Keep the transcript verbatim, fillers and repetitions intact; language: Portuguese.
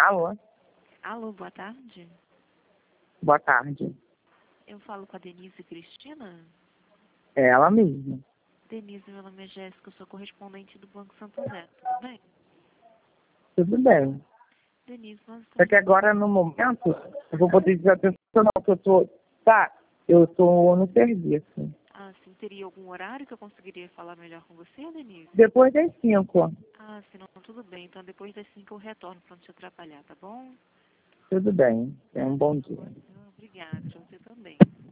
Alô? Alô, boa tarde. Boa tarde. Eu falo com a Denise Cristina? É ela mesma. Denise, meu nome é Jéssica, eu sou correspondente do Banco Santander, tudo bem? Tudo bem. Denise, nós Só estamos... que agora, no momento, eu vou poder dizer atenção, não, que eu tô... Tá, eu tô no serviço. Ah, sim, teria algum horário que eu conseguiria falar melhor com você, Denise? Depois das cinco. Ah, sim, não, tudo bem. Então, depois das cinco eu retorno para não te atrapalhar, tá bom? Tudo bem. Tenha um bom dia. Obrigada, pra você também.